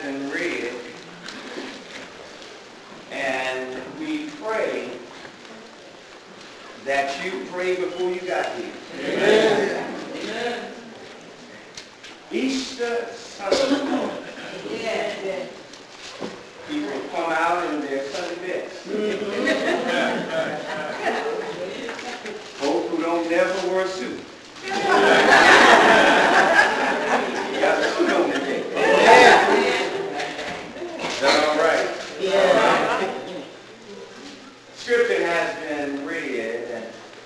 been read, and we pray that you prayed before you got here. Amen. Amen. Easter Sunday. Yeah. People come out in their Sunday best. Folk who don't never wear a suit. You got a suit on today. Is that all right? Yeah. Scripture has been read, and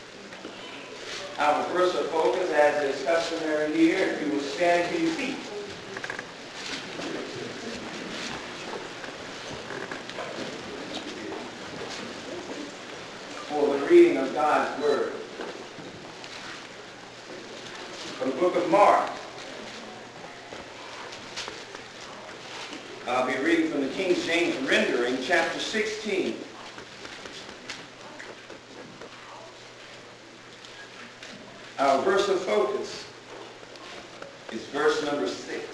our verse of focus, as is customary here, if you will stand to your feet. For the reading of God's Word. From the book of Mark. I'll be reading from the King James rendering, chapter 16. Our verse of focus is verse number 6.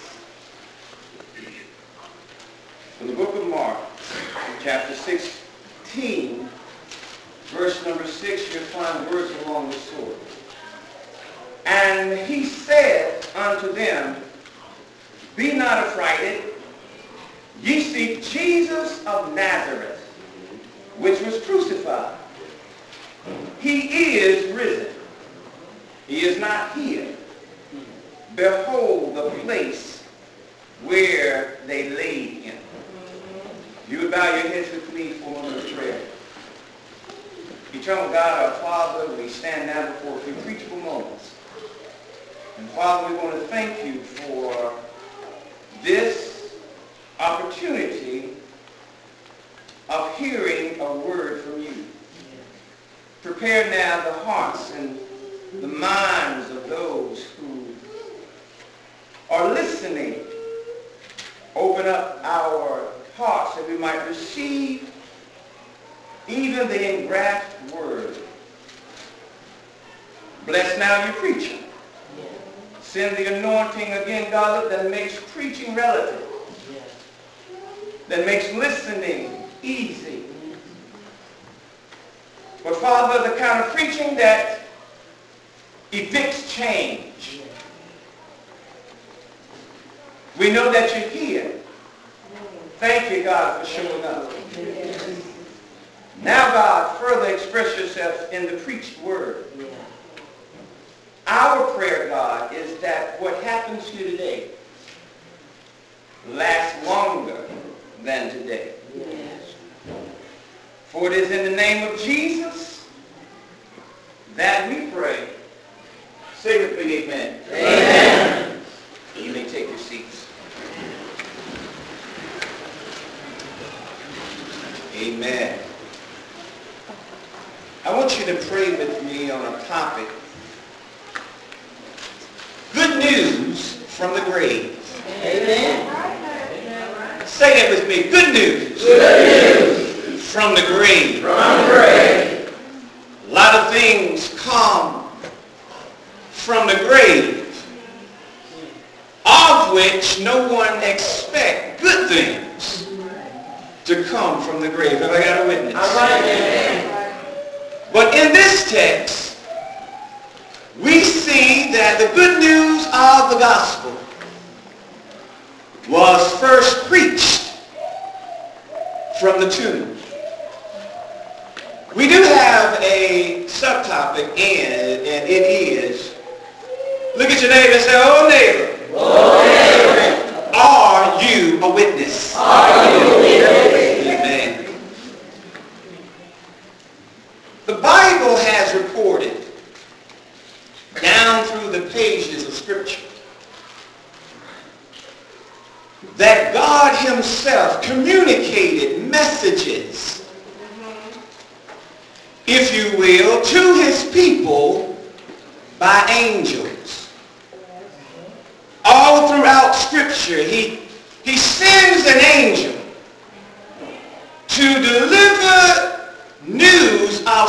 From the book of Mark, chapter 16, verse number 6, you'll find words along this sort. And he said unto them, Be not affrighted. Ye seek Jesus of Nazareth, which was crucified. He is risen. He is not here. Behold the place where they laid him. You would bow your heads with me for a moment of prayer. Eternal God, our Father, we stand now before a few preachable moments. And Father, we want to thank you for this opportunity of hearing a word from you. Prepare now the hearts and the minds of those who are listening. Open up our hearts that we might receive even the engrafted word. Bless now your preacher. Send the anointing again, God, that makes preaching relative. That makes listening easy. But Father, the kind of preaching that evicts change. We know that you're here. Thank you, God, for showing up. Now, God, further express yourself in the preached word. Our prayer, God, is that what happens here today lasts longer than today. For it is in the name of Jesus that we pray. Say with me, amen. Amen. You may take your seats. Amen. I want you to pray with me on a topic. Good news from the grave. Amen. Say that with me. Good news. Good news. From the grave. From the grave. A lot of things come from the grave, of which no one expects good things to come from the grave. Have I got a witness? All right. But in this text, we see that the good news of the gospel was first preached from the tomb. We do have a subtopic in it, and it is, look at your neighbor and say, oh neighbor, are you a witness? Are you a witness? Amen. The Bible has reported down through the pages of Scripture that God himself communicated messages, if you will, to his people by angels. All throughout Scripture, he sends an angel to deliver news of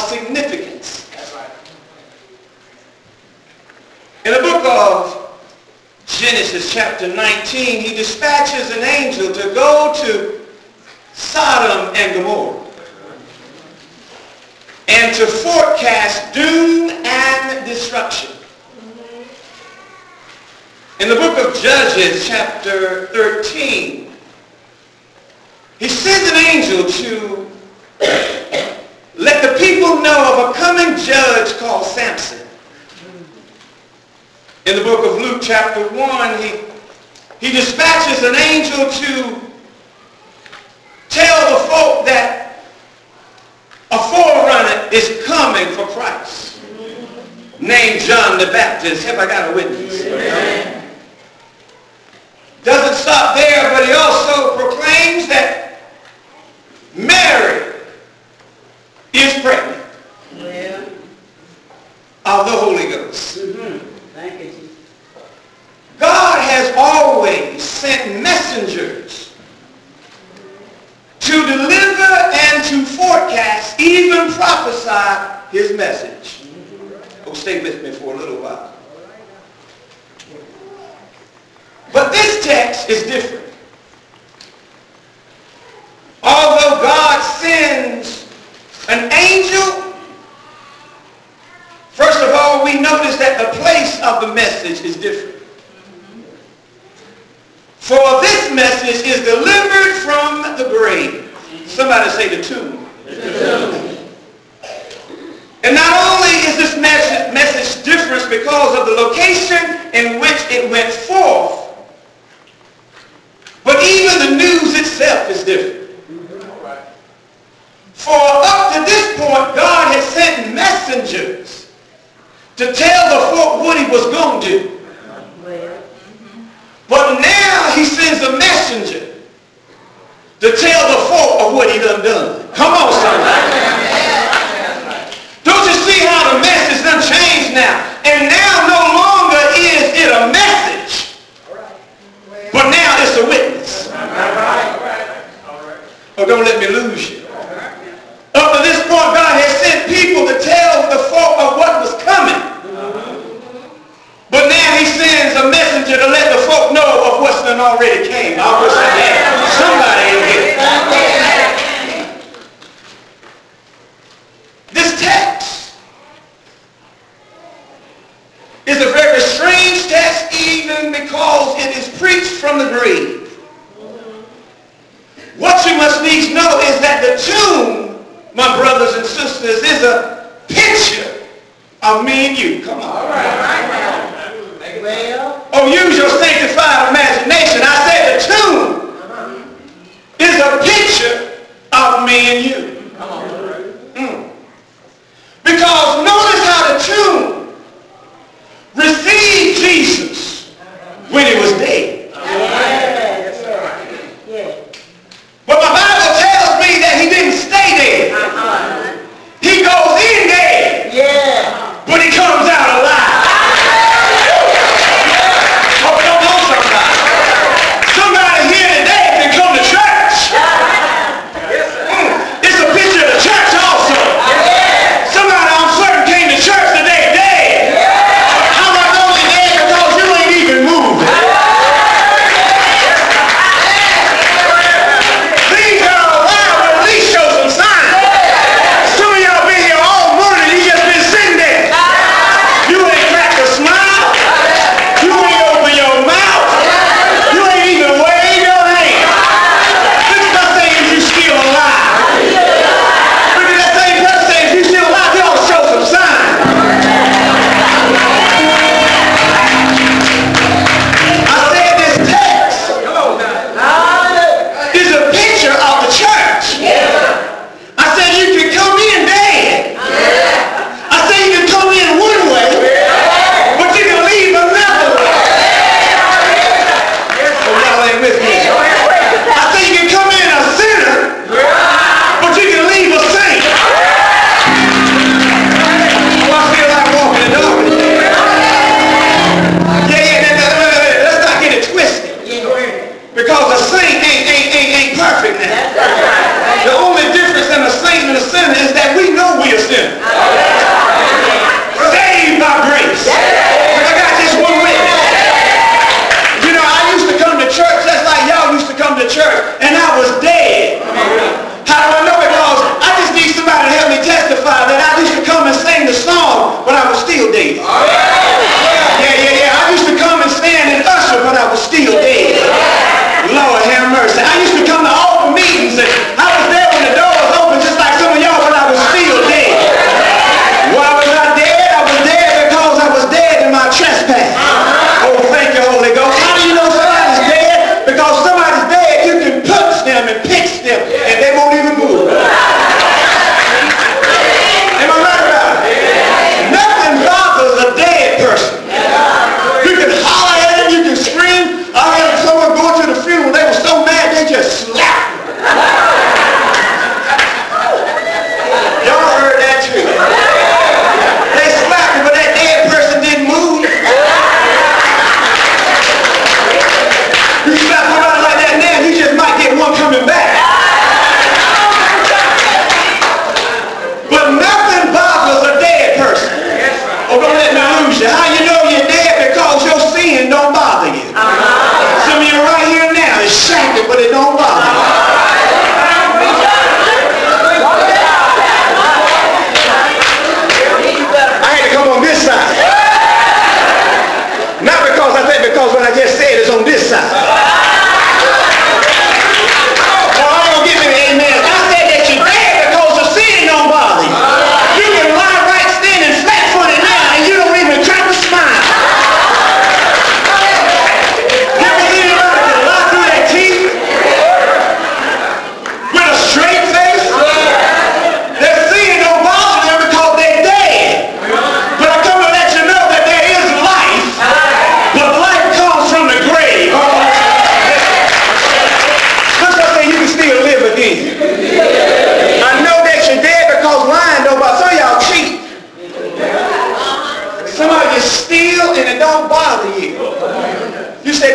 significance. In the book of Genesis chapter 19, he dispatches an angel to go to Sodom and Gomorrah and to forecast doom and destruction. In the book of Judges chapter 13, he sends an angel to let the people know of a coming judge called Samson. In the book of Luke chapter 1, he dispatches an angel to tell the folk that a forerunner is coming for Christ, named John the Baptist. Have I got a witness? Amen. Doesn't stop there, but he also proclaims that Mary is pregnant of the Holy Ghost. Thank you, Jesus. God has always sent messengers to deliver and to forecast, even prophesy his message. Oh, stay with me for a little while. But this text is different. Although God sends an angel, first of all, we notice that the place of the message is different. For this message is delivered from the grave. Somebody say the tomb. And not only is this message different because of the location in which it went forth, but even the news itself is different. For up to this point, God has sent messengers to tell the folk what he was going to do. But now he sends a messenger to tell the folk of what he done. Come on, somebody. Don't you see how the message done changed now? And now no longer is it a message, but now it's a witness. Oh, don't let me lose you. Up to this point, God has sent people to tell the folk of what was coming. But now he sends a messenger to let the folk know of what's done already came. I wish I had somebody in here. This text is a very strange text, even because it is preached from the grave. What you must needs know is that the tomb, my brothers and sisters, is a picture of me and you. Come on. Oh, use your sanctified imagination. I said the tomb is a picture of me and you. Because notice how the tomb received Jesus when he was dead. But my Bible tells me that he didn't stay dead. He goes in dead, but he comes out alive.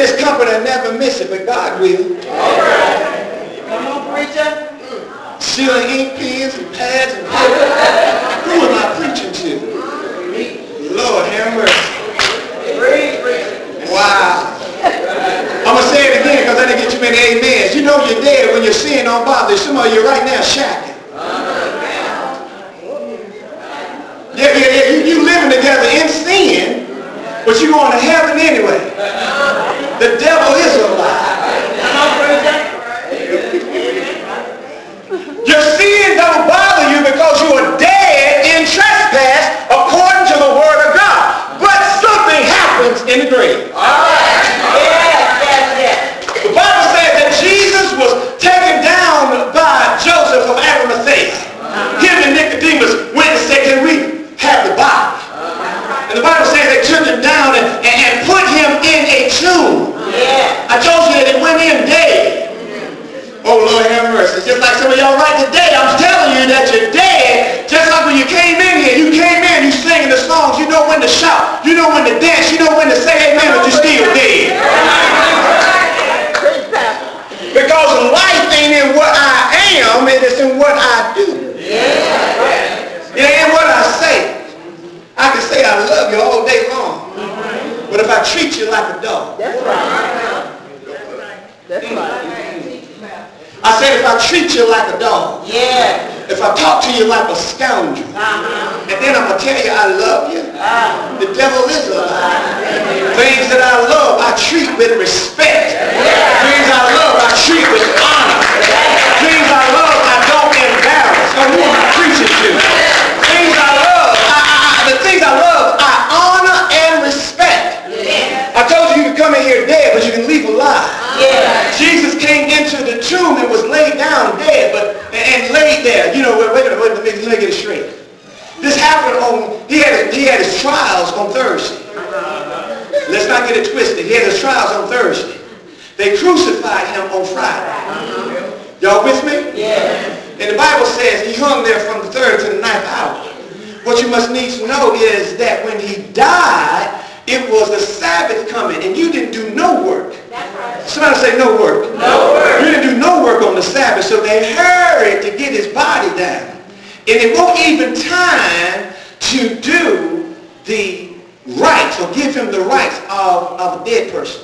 this company and never miss it, but God will. All right. Come on, preacher. Stealing ink pens and pads and paper. Who am I preaching to? Lord have mercy. Wow. I'm going to say it again because I didn't get too many amens. You know you're dead when your sin don't bother you. Some of you right now shacking. Yeah. You living together in sin, but you're going to heaven anyway. The devil is a lie. Your sin don't bother you because you are dead in trespass according to the word of God. But something happens in the grave. The Bible says that Jesus was taken down by Joseph of Arimathea. Him and Nicodemus went and said, can we have the body? And the Bible says they took him down and put him in a tomb. I told you that it went in dead. Oh, Lord have mercy. Just like some of y'all right today, I'm telling you that you're dead. Just like when you came in here, you singing the songs. You know when to shout. You know when to dance. You know when to say amen, but you're still dead. Because life ain't in what I am, it is in what I do. It ain't what I say. I can say I love you all day long. But if I treat you like a dog. That's right. That's right. I said if I treat you like a dog. Yeah. If I talk to you like a scoundrel. And then I'm going to tell you I love you. The devil is a lie. Things that I love, I treat with respect. Things I love, I treat with honor. Things I love, I don't embarrass. So who am I preaching to? Things I love, the things I love, I honor and respect. I told you you can come in here dead, but you can leave alive. Jesus came into the tomb and was laid down dead, and laid there. You know, wait a minute, let me get it straight. This happened on, he had his trials on Thursday. Let's not get it twisted. He had his trials on Thursday. They crucified him on Friday. Y'all with me? Yeah. And the Bible says he hung there from the 3rd to the 9th hour. What you must need to know is that when he died, it was the Sabbath coming, and you didn't do no work. Somebody say no work. No work. You didn't do no work on the Sabbath, so they hurried to get his body down. And it won't even time to do the rites or give him the rites of a dead person.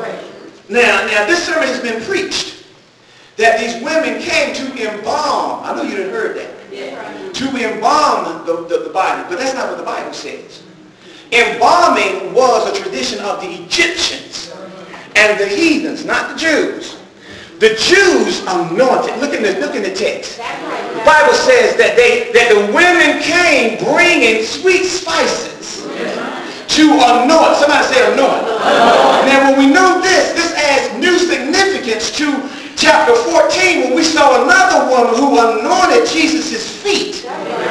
Now this sermon has been preached that these women came to embalm. I know you didn't heard that. To embalm the body, but that's not what the Bible says. Embalming was a tradition of the Egyptians and the heathens, not the Jews. The Jews anointed. Look in the text. The Bible says that the women came bringing sweet spices to anoint. Somebody say anoint. Now when we know this adds new significance to chapter 14 when we saw another woman who anointed Jesus' feet.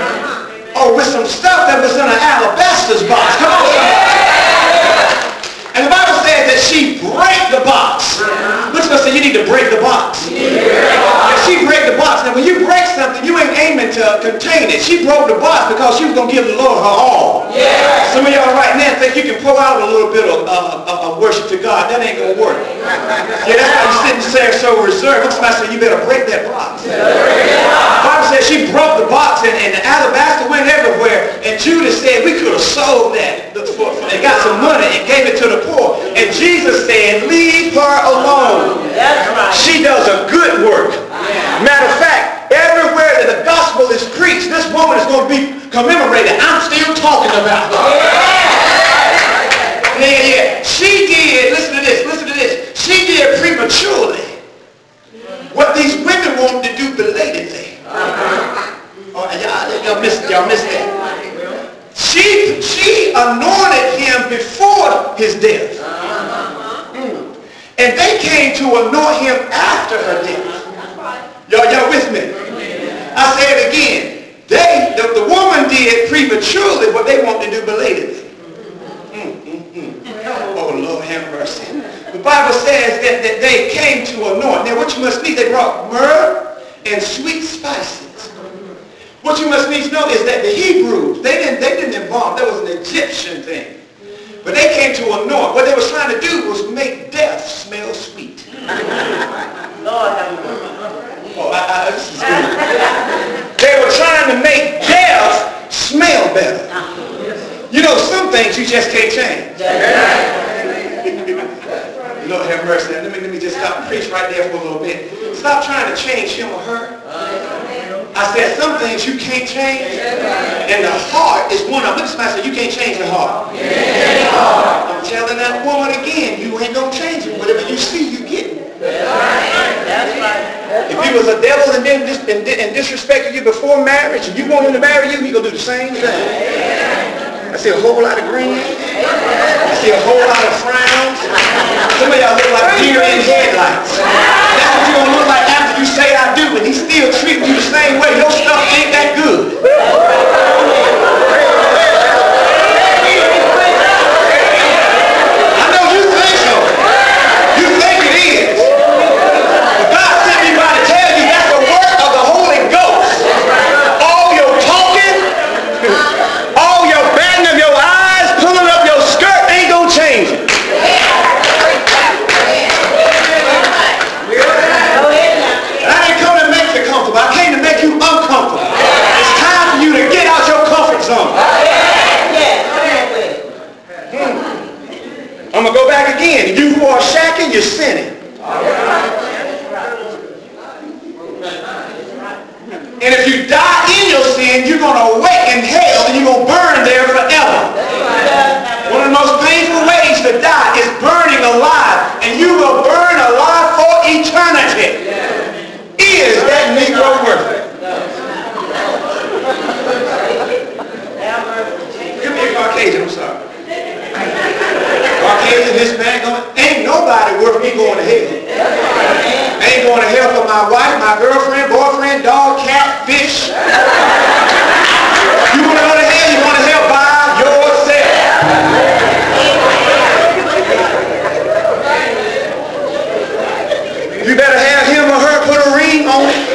Oh, with some stuff that was in an alabaster box. Come on, somebody. And the Bible says that she break the box. Look at us, say you need to break the box. And she break the box. Now when you break something, you ain't aiming to contain it. She broke the box because she was going to give the Lord her all. Some of y'all right now think you can pull out a little bit of worship to God. That ain't going to work. Yeah, that's why you're sitting there so reserved. Somebody said you better break that box. The Bible says she broke the box and the alabaster went everywhere. And Judas said we could have sold that and got some money and gave it to the poor. And Jesus said, leave her alone. That's right. She does a good work. Matter of fact, everywhere that the gospel is preached, this woman is going to be commemorated. I'm still talking about her. Yeah. She did, listen to this. She did prematurely what these women wanted to do belatedly. Y'all missed that. She anointed him before his death. And they came to anoint him after her death. Y'all with me? I say it again. The woman did prematurely what they want to do belatedly. Oh, Lord have mercy. The Bible says that they came to anoint. Now, what you must need, they brought myrrh and sweet spices. What you must need to know is that the Hebrews, they didn't embalm. That was an Egyptian thing. But they came to anoint. What they was trying to do was make death preach right there for a little bit. Stop trying to change him or her. I said some things you can't change, and the heart is one of them. Look at somebody and say, you can't change the heart. I'm telling that woman again, you ain't gonna change it. Whatever you see, you get it. If he was a devil and disrespected you before marriage, and you want him to marry you, he gonna do the same thing. I see a whole lot of grins. I see a whole lot of frowns. Some of y'all look like deer in headlights. That's what you're gonna look like after you say I do, and he's still treating you the same way. Your stuff ain't that good. I know you think so. You think it is. But God sent me by to tell you that's the work of the Holy Ghost. All your talking, all your batting of your eyes, pulling up your skirt ain't gonna change it. I came to make you uncomfortable. It's time for you to get out your comfort zone. I'm going to go back again. You who are shacking, you're sinning. And if you die in your sin, you're going to wait in hell and you're going to burn there forever. One of the most painful ways to die is burning alive. And you will burn alive for eternity. Is that Negro worth it? Give me a Caucasian, I'm sorry. Caucasian, Hispanic, ain't nobody worth me going to hell. I ain't going to hell for my wife, my girlfriend, boyfriend, dog, cat, fish. You want to go to hell, you want to hell by yourself. You better have him or her put a ring on it.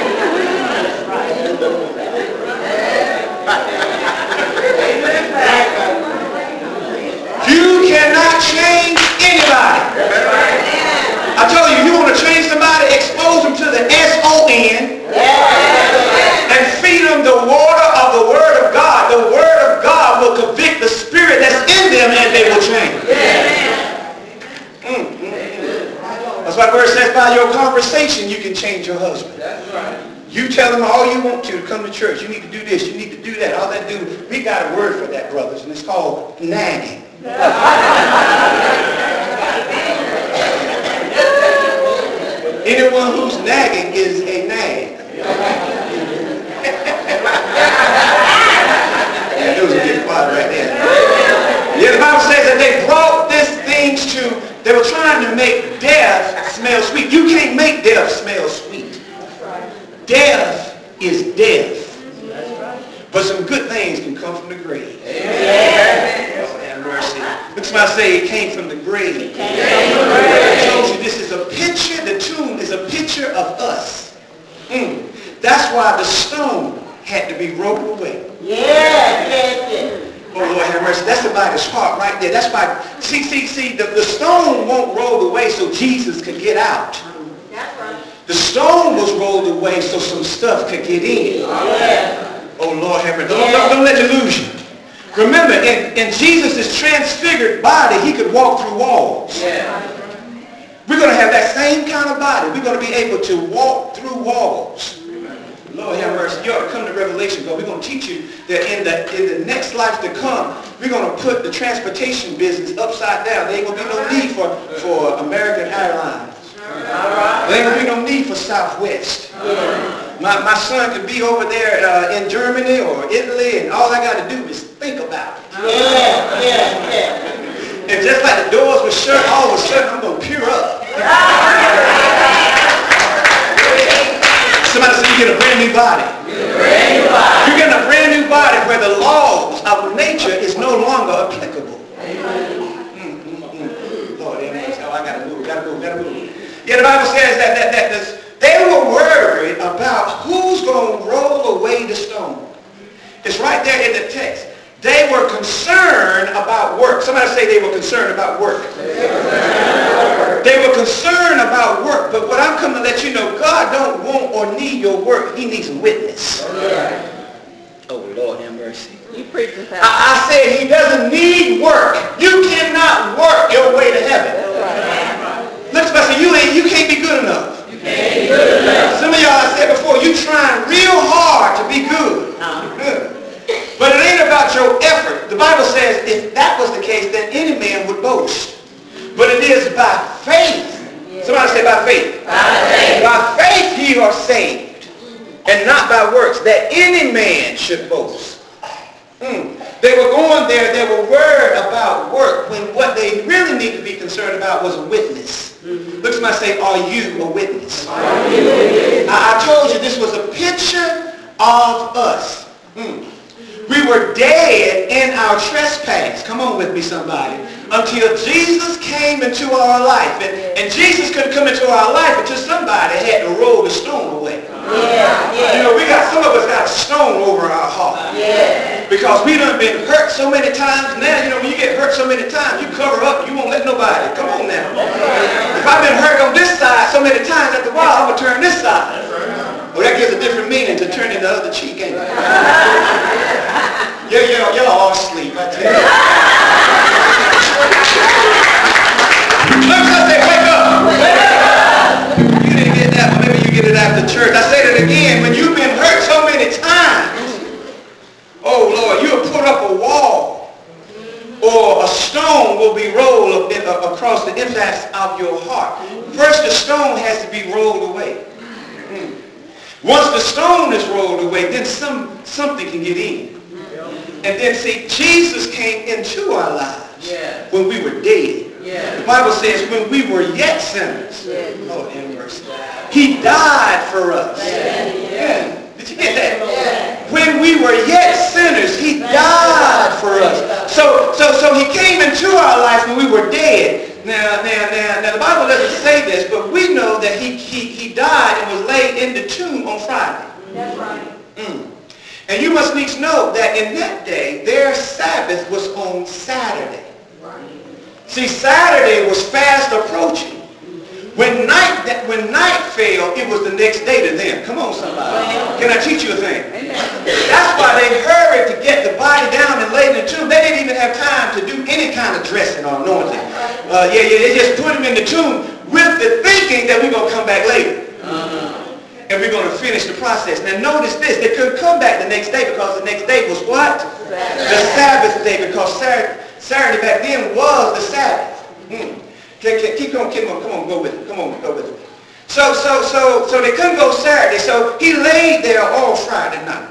You cannot change anybody. I told you, you want to change somebody, expose them to the S-O-N and feed them the water of the Word of God. The Word of God will convict the spirit that's in them and they will change. That's why the word says by your conversation you can change your husband. That's right. You tell him all you want to come to church. You need to do this. You need to do that. All that do. We got a word for that, brothers, and it's called nagging. Anyone who's nagging is a nag. Yeah, those are getting quiet right there. Yeah, the Bible says that they brought these things to. They were trying to make death smell sweet. You can't make death smell sweet. Death is death. But some good things can come from the grave. Amen. Oh, have mercy. Look, somebody say it came from the grave. I told you this is a picture. The tomb is a picture of us. That's why the stone had to be rolled away. Yeah. Oh, Lord have mercy. That's about his heart right there. That's why, see, the stone won't roll away so Jesus could get out. That's right. The stone was rolled away so some stuff could get in. Oh, Lord have mercy. Don't let it lose you. Remember, in Jesus' transfigured body, he could walk through walls. We're going to have that same kind of body. We're going to be able to walk through walls. Lord have mercy. You ought to come to Revelation, because we're going to teach you that in the next life to come, we're going to put the transportation business upside down. There ain't going to be no need for American Airlines. There ain't going to be no need for Southwest. My son could be over there in Germany or Italy, and all I got to do is think about it. And just like the doors were shut, all of a sudden I'm going to peer up. Somebody said you get a brand new body. You're getting a brand new body where the laws of nature is no longer applicable. Lord, oh, I gotta move. Yeah, the Bible says that they were worried about who's going to roll away the stone. It's right there in the text. They were concerned about work. Somebody say they were concerned about work. They were concerned about work. But what I'm coming to let you know, God don't want or need your work. He needs a witness. Oh, Lord have mercy. You preach this out. I said he doesn't need work. You cannot work your way to heaven. Look, somebody say, you can't be boast, but it is by faith. Somebody say by faith. By faith. By faith ye are saved, and not by works, that any man should boast. They were going there, they were worried about work, when what they really need to be concerned about was a witness. Look at somebody say, are you a witness? Are you a witness? I told you this was a picture of us. We were dead in our trespass. Come on with me, somebody. Until Jesus came into our life. And Jesus couldn't come into our life until somebody had to roll the stone away. You know, some of us got a stone over our heart. Because we done been hurt so many times. Now, you know, when you get hurt so many times, you cover up. You won't let nobody. Come on now. If I've been hurt on this side so many times, after a while, I'm going to turn this side. Well, that gives a different meaning to turning the other cheek, ain't it? Y'all all asleep, I tell you. Look, I say, wake up. Wake up. You didn't get that, but maybe you get it after church. I say that again. When you've been hurt so many times, oh, Lord, you'll put up a wall, or a stone will be rolled across the insides of your heart. First, the stone has to be rolled away. Once the stone is rolled away, then something can get in. And then, see, Jesus came into our lives when we were dead. The Bible says when we were yet sinners, Lord have mercy, he died for us. Did you get that? When we were yet sinners, he died for us. So he came into our life when we were dead. Now, the Bible doesn't say this, but we know that he died and was laid in the tomb on Friday. That's right. And you must needs know that in that day, their Sabbath was on Saturday. See, Saturday was fast approaching. When night fell, it was the next day to them. Come on, somebody. Can I teach you a thing? That's why they hurried to get the body down and laid in the tomb. They didn't even have time to do any kind of dressing or anointing. They just put him in the tomb with the thinking that we're going to come back later. And we're going to finish the process. Now notice this. They couldn't come back the next day because the next day was what? The Sabbath day, because Saturday back then was the Sabbath. Keep on, come on, go with it. Come on, go with it. So they couldn't go Saturday, so he laid there all Friday night.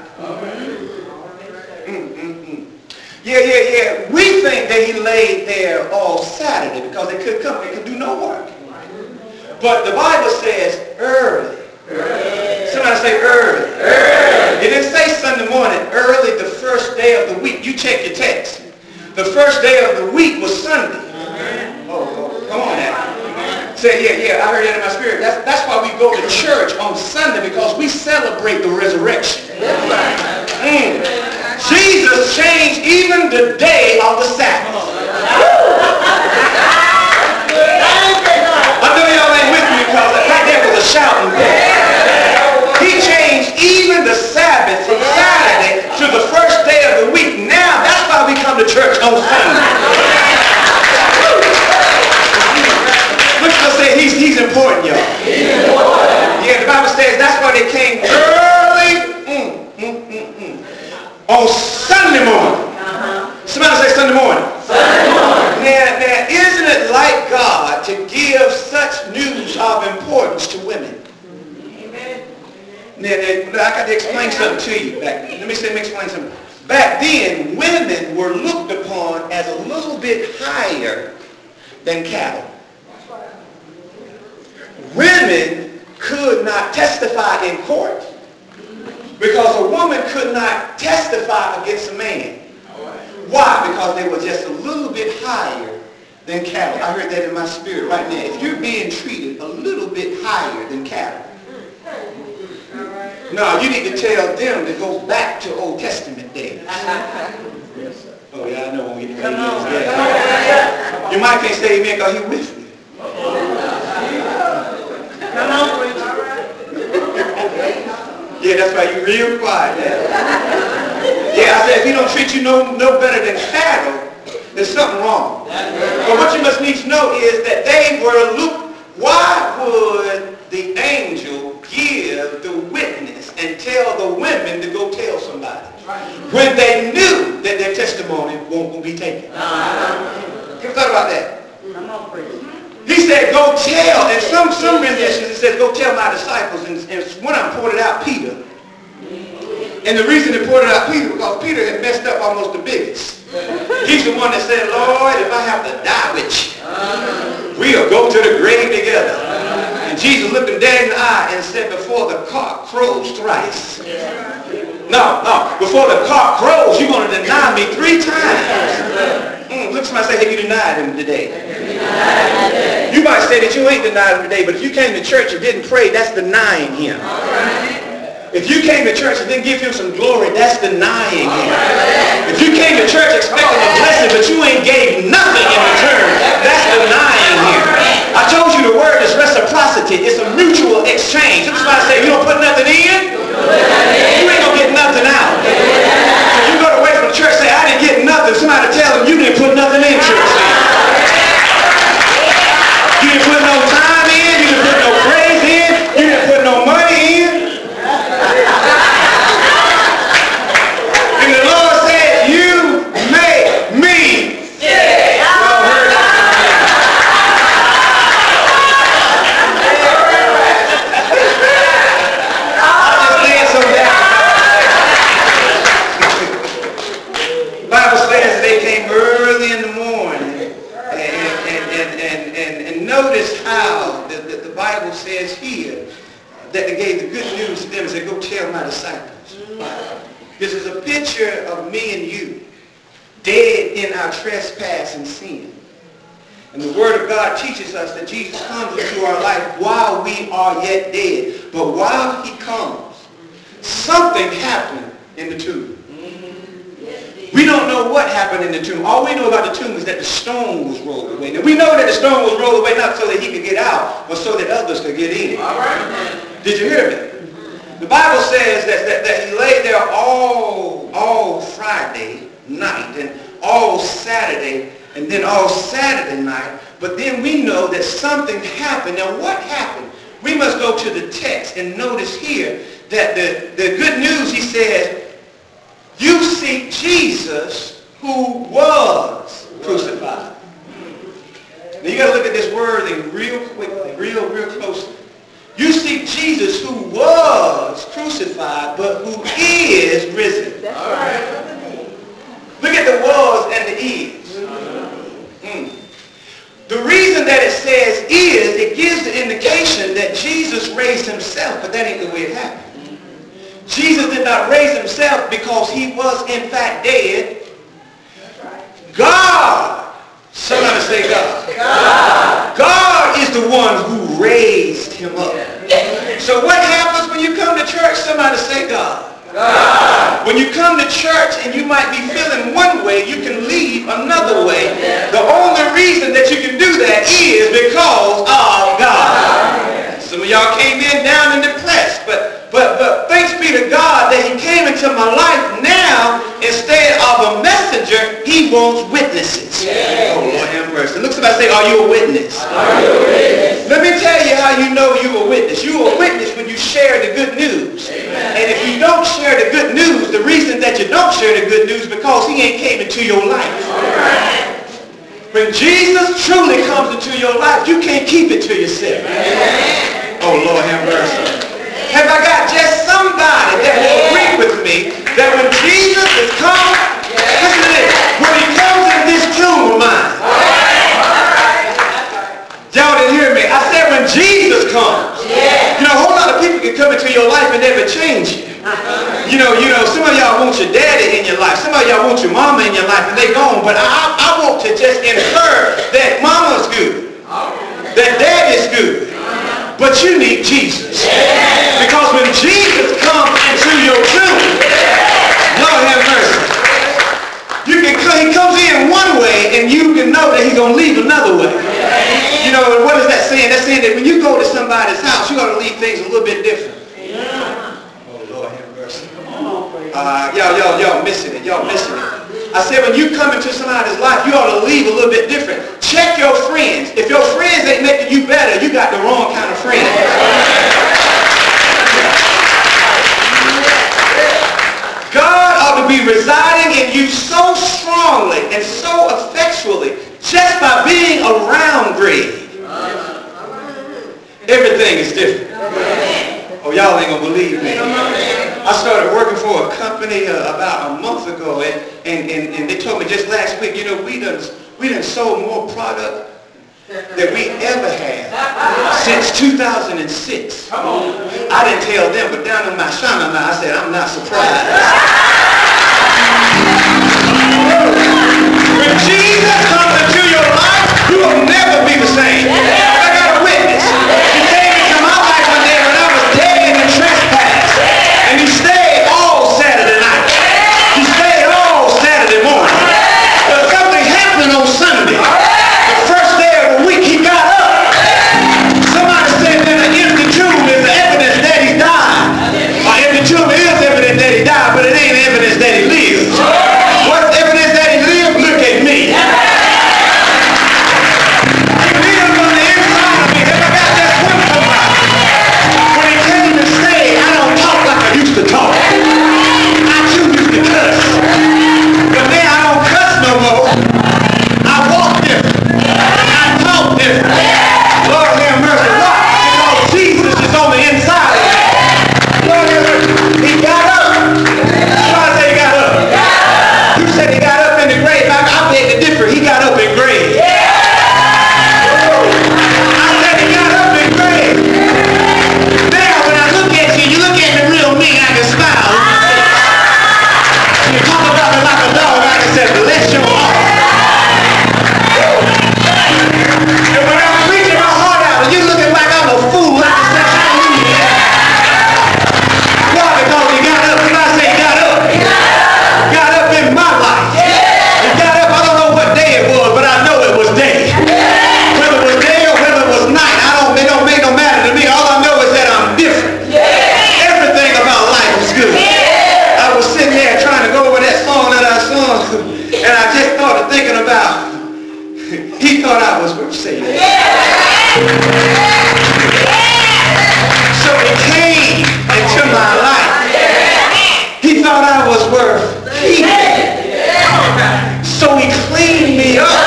We think that he laid there all Saturday because they couldn't come, they could do no work. But the Bible says early. Somebody say early. It didn't say Sunday morning, early the first day of the week. You check your text. The first day of the week was Sunday. Oh, come on now. Say, I heard that in my spirit. That's why we go to church on Sunday, because we celebrate the resurrection. Jesus changed even the day of the Sabbath. I know y'all ain't with me because right there was a shouting day. He changed even the Sabbath from Saturday to the first day of the week. Now that's why we come to church on Sunday. Look, I say he's important, y'all. Yeah, the Bible says that's why they came early on Sunday morning. Somebody say Sunday morning. Now, isn't it like God to give such news of importance to women? Now, I got to explain something to you. Let me explain something. Back then, women were looked upon as a little bit higher than cattle. Women could not testify in court because a woman could not testify against a man. Why? Because they were just a little bit higher than cattle. I heard that in my spirit right now. If you're being treated a little bit higher than cattle, no, you need to tell them to go back to Old Testament days. Oh yeah, I know when we get to that. You might can't say amen because he's with me. Come on, preacher. Yeah, that's why you're real quiet now. Yeah, I said, if he don't treat you no better than cattle, there's something wrong. But what you must need to know is that they were looked. Why would the angel give the witness and tell the women to go tell somebody when they knew that their testimony won't be taken? Have you thought about that? Come on, preacher. He said, go tell, and some renditions it says, go tell my disciples, and one of them pointed out Peter. And the reason they pointed out Peter, because Peter had messed up almost the biggest. He's the one that said, Lord, if I have to die with you, we'll go to the grave together. And Jesus looked him dead in the eye and said, before the cock crows thrice. No, before the cock crows, you're going to deny me 3 times. Look at somebody say, hey, you denied him today. You might say that you ain't denied him today, but if you came to church and didn't pray, that's denying him. If you came to church and didn't give him some glory, that's denying him. If you came to church expecting a blessing, but you ain't gave nothing in return, that's denying him. I told you the word is reciprocity. It's a mutual exchange. Somebody say, you don't put nothing in, you ain't going to get nothing out. So you go away from church and say, I didn't get nothing. Somebody tell them you didn't put nothing in church. You didn't put no time in, you didn't put no praise in, you didn't put no money in. And the Lord said, you made me sick. Y'all heard that? I'm just laying some down. The Bible says they came early in the morning. And notice how the Bible says here that they gave the good news to them and said, go tell my disciples. This is a picture of me and you, dead in our trespass and sin. And the Word of God teaches us that Jesus comes into our life while we are yet dead. But while he comes, something happened in the tomb. We don't know what happened in the tomb. All we know about the tomb is that the stone was rolled away. Now, we know that the stone was rolled away not so that he could get out, but so that others could get in. All right. Did you hear me? The Bible says that he lay there all Friday night and all Saturday and then all Saturday night. But then we know that something happened. Now, what happened? We must go to the text and notice here that the good news, he says, you seek Jesus who was crucified. Now you got to look at this word real quickly, real closely. You seek Jesus who was crucified, but who is risen. That's right. Look at the was and the is. The reason that it says is, it gives the indication that Jesus raised himself, but that ain't the way it happened. Jesus did not raise himself because he was in fact dead. God, somebody say God. God is the one who raised him up. So what happens when you come to church? Somebody say God. When you come to church and you might be feeling one way, you can leave another way. The only reason that you can do that is because of God. Some of y'all came in down and depressed, but thanks be to God that he came into my life now. Instead of a messenger, he wants witnesses. Oh, Lord have mercy. Look, somebody say, are you a witness? Are you a witness? Let me tell you how you know you're a witness. You're a witness when you share the good news. Amen. And if you don't share the good news, the reason that you don't share the good news is because he ain't came into your life. Right. When Jesus truly comes into your life, you can't keep it to yourself. Amen. Oh, Lord have mercy. Have I got just somebody that will agree with me that when Jesus is come, listen to this, when he comes in this tomb of mine, y'all didn't hear me. I said when Jesus comes, you know, a whole lot of people can come into your life and never change you. You know, some of y'all want your daddy in your life. Some of y'all want your mama in your life and they gone. But I want to just infer that mama's good, that daddy's good. But you need Jesus. Because when Jesus comes into your tomb, Lord have mercy, he comes in one way and you can know that he's going to leave another way. You know, what is that saying? That's saying that when you go to somebody's house, you're going to leave things a little bit different. Oh, Lord have mercy. Y'all missing it. Y'all missing it. I said when you come into somebody's life, you ought to leave a little bit different. Check your friends. If your friends ain't making you better, you got the wrong kind of friends. God ought to be residing in you so strongly and so effectually just by being around Everything is different. Oh, y'all ain't gonna believe me. I started working for a company about a month ago, and they told me just last week, you know, we done sold more product than we ever had since 2006. I didn't tell them, but down in my shana, I said, I'm not surprised. When Jesus comes into your life, you will never be the same. I got a witness. He came into my life one day when I was dead in the trespass. And he stayed all Saturday night. He stayed all Saturday morning. But something happened on Sunday. The first day of the week, he got up. Somebody said that an empty tomb is evidence that he died. An empty tomb is evidence that he died, but it ain't evidence that he lived. What's evidence that he lived? Look at me. He lives on the inside of me. Have I got that swim from my? When he came to stay, I don't talk like I used to talk. I too used to cuss. But now I don't cuss no more. I walk different. I talk different. Lord have mercy. Why? Because Jesus is on the inside of me. Lord have mercy. He got up. Somebody say he got up. You said he got up in the grave. I beg to differ. He got up in grave. I said he got up in grave. Now when I look at you, you look at the real me, I can smile. You talk about me like a dog, I can say, bless your heart. And when I'm preaching my heart out, and you looking like I'm a fool, I can say, hallelujah. Why? Because he got up. When I say got up, got up in my life. He got up, I don't know what day it was, but I know it was day. Whether it was day or whether it was night, it don't make no matter to me. All I know is that I'm different. Everything about life is good. I was sitting there trying to go over that song that I sung, and I just started thinking about, he thought I was worth saving. So he came into my life. He thought I was worth keeping. So he cleaned me up.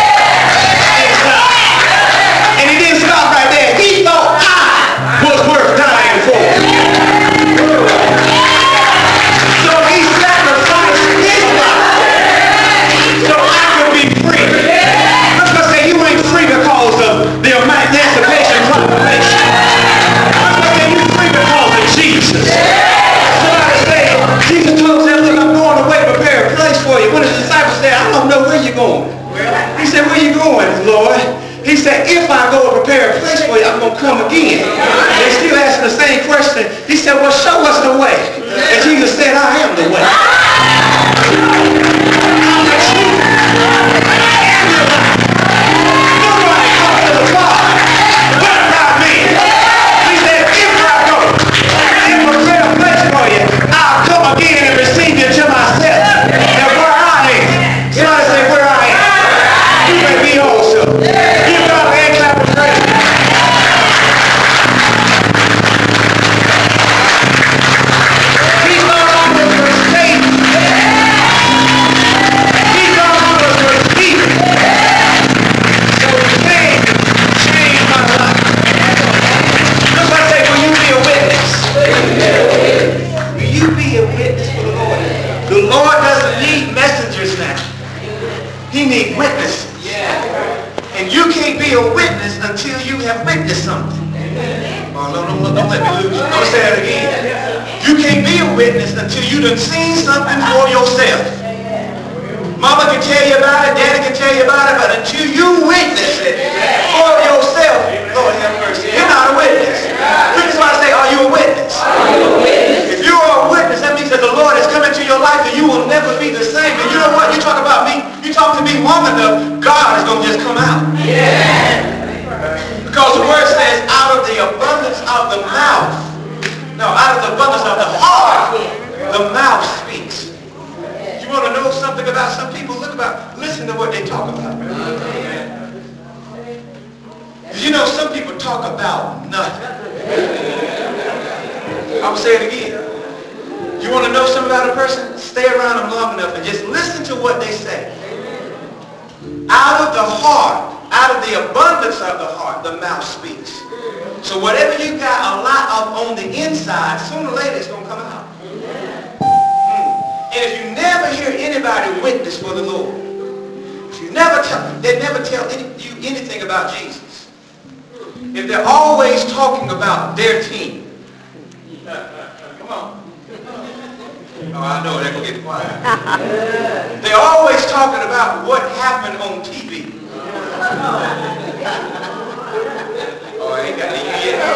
And he didn't stop right there. He thought I was worth dying for. So he sacrificed his life so I could be free. Let's just say you ain't free because of the Emancipation Proclamation. Let's just say you're free because of Jesus. Somebody say, Jesus told them, look, I'm going away to prepare a place for you. When the disciples said, I don't know where you're going. He said, where you going, Lord? He said, if I go and prepare a place for you, I'm going to come again. They still asking the same question. He said, well, show us the way. And Jesus said, I am the way. I'm the truth. Nobody comes to the Father but by me. He said, if I go and prepare a place for you, I'll come again and receive you to myself. And where I am, somebody say where I am, you may be also. Give God a hand clap of praise. He thought I was worth saving. He thought I was worth keeping. So he came and changed my life. Somebody say, will you be a witness? Will you be a witness for the Lord? The Lord doesn't need messengers now. He needs witnesses. And you can't be a witness until you have witnessed something. Oh, don't let me lose you. Don't say that again. You can't be a witness until you done seen something for yourself. Mama can tell you about it, Daddy can tell you about it, but until you witness it for yourself, Lord have mercy, you're not a witness. Look at somebody say, are you a witness? If you are a witness, that means that the Lord has come into your life and you will never be the same. And you know what? You talk about me, you talk to me long enough, God is going to just come out. Because the word says, out of the abundance of the mouth, no, out of the abundance of the heart, the mouth speaks. You want to know something about some people? Listen to what they talk about. You know, some people talk about nothing. I will say it again. You want to know something about a person? Stay around them long enough and just listen to what they say. Out of the heart, Out of the abundance of the heart, the mouth speaks. So whatever you got a lot of on the inside, sooner or later it's going to come out. And if you never hear anybody witness for the Lord, if you they never tell you anything about Jesus, if they're always talking about their team, come on. Oh, I know, they're going to get quiet. They're always talking about what happened on TV. Oh, I ain't got to you yet.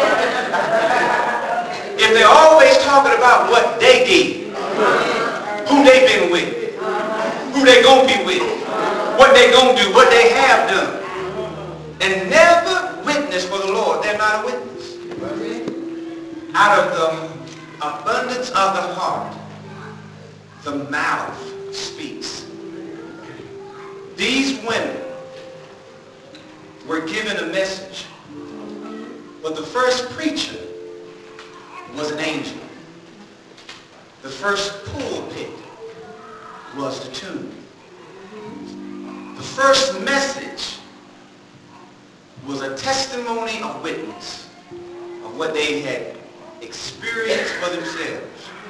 If they're always talking about what they did, who they been with, who they going to be with, what they going to do, what they have done, and never witness for the Lord, they're not a witness. Out of the abundance of the heart, the mouth speaks. These women were given a message, but the first preacher was an angel. The first pulpit was the tomb. The first message was a testimony of witness of what they had experienced for themselves.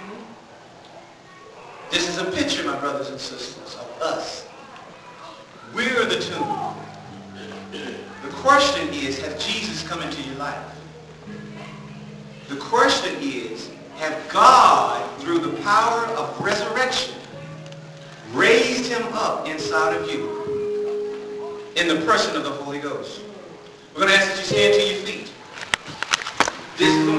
This is a picture, my brothers and sisters, of us. We're the tomb. The question is, has Jesus come into your life? The question is, have God, through the power of resurrection, raised him up inside of you in the person of the Holy Ghost? We're going to ask that you stand to your feet.